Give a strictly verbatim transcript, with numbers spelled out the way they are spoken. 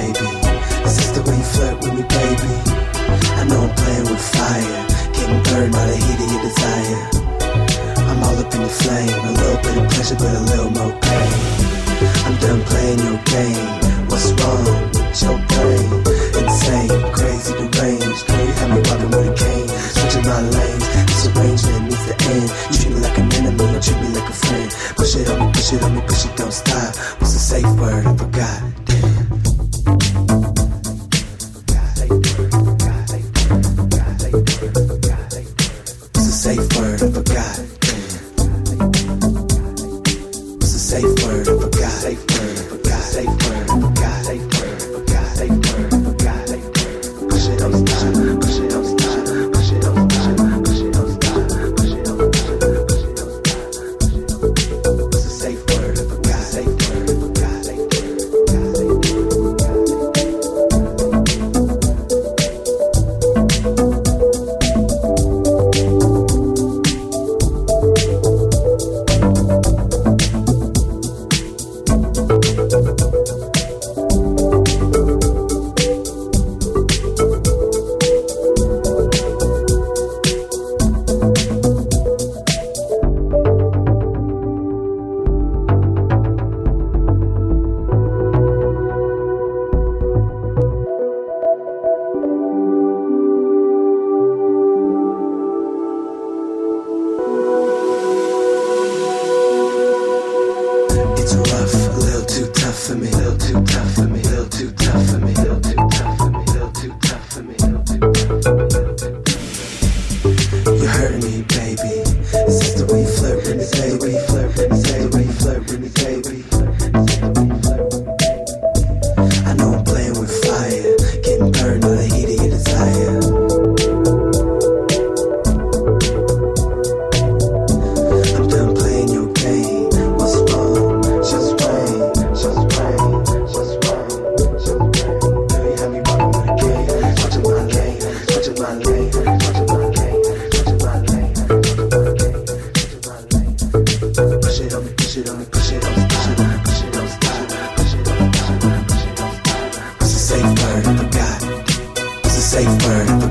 baby. Is this the way you flirt with me, baby? I know I'm playing with fire, getting burned by the heat of your desire. I'm all up in your flame, a little bit of pleasure but a little more pain. I'm done playing your game. What's wrong with your brain? Insane, crazy, deranged. Girl, you have me walking with a cane, switching my lanes. This arrangement needs to end. You treat me like an enemy, you treat me like a friend. Push it on me, push it on me, push it, don't stop. What's a safe word? I forgot. Damn. What's a safe word? I forgot. What's a safe word? I forgot. Safe word. I forgot. Safe word. I forgot. Safe word. I forgot. Safe word. I forgot. Safe word. Push it, don't stop. Push it, don't stop. Push it, don't stop. Push it, don't stop. Push it, don't stop. Push it, don't stop. What's a safe word? I forgot. Safe word. I forgot. Safe word. It's rough, a little too tough for me, a little too tough for me, a little too tough for me, a little too tough for me, a little too tough for me, a little too tough for me, a little too tough for me. You're hurting me, baby. Is this the way you flirt with me, baby? Flirt with me, say the way you flirt with me, baby. I know I'm playing with fire, getting burned by the heat of your desire. I'm done playing your game. What's wrong? Just rain, just rain, just rain, just rain. Girl, you have me walking with a game, switching my lane, switching my lane, switching my lane, switching my lane, switching my lane, switching my lane. Push it on me, push it on me, push it on me, push it on me, push it on stop, push it on stop, push it on stop. What's a safe word? I forgot. What's a safe word?